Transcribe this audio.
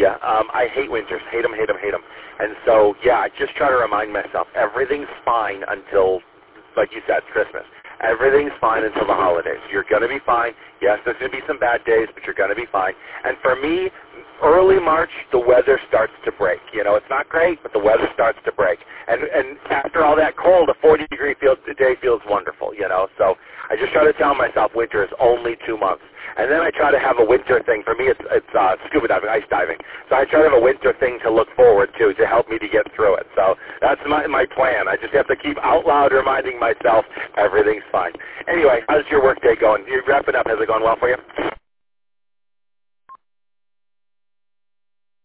you. I hate winters. Hate them, hate them, hate them. And so, yeah, I just try to remind myself, everything's fine until, like you said, Christmas. Everything's fine until the holidays. You're going to be fine. Yes, there's going to be some bad days, but you're going to be fine. And for me, early March, the weather starts to break. It's not great, but the weather starts to break. And after all that cold, a 40-degree day feels wonderful, So I just try to tell myself winter is only 2 months. And then I try to have a winter thing. For me, it's scuba diving, ice diving. So I try to have a winter thing to look forward to help me to get through it. So that's my plan. I just have to keep out loud reminding myself everything's fine. Anyway, how's your work day going? You're wrapping up. Has it gone well for you?